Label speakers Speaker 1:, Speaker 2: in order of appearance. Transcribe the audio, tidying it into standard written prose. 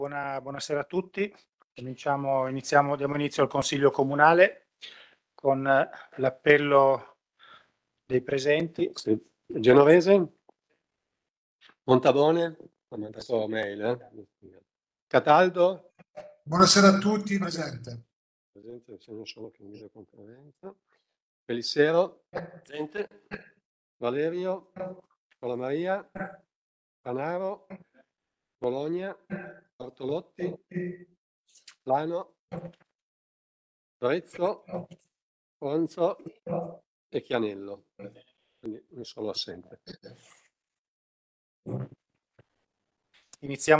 Speaker 1: Buonasera a tutti. Diamo inizio al Consiglio Comunale con l'appello dei presenti.
Speaker 2: Sì. Genovese, Montabone, ho mandato mail. Cataldo.
Speaker 3: Buonasera a tutti, presente.
Speaker 2: Presente, c'è uno solo che in videoconferenza. Pelissero, presente. Valerio, Maria, Panaro, Bologna, Bartolotti, Lano, Torezzo, Ponzo e Chianello. Quindi un solo assente.
Speaker 1: Iniziamo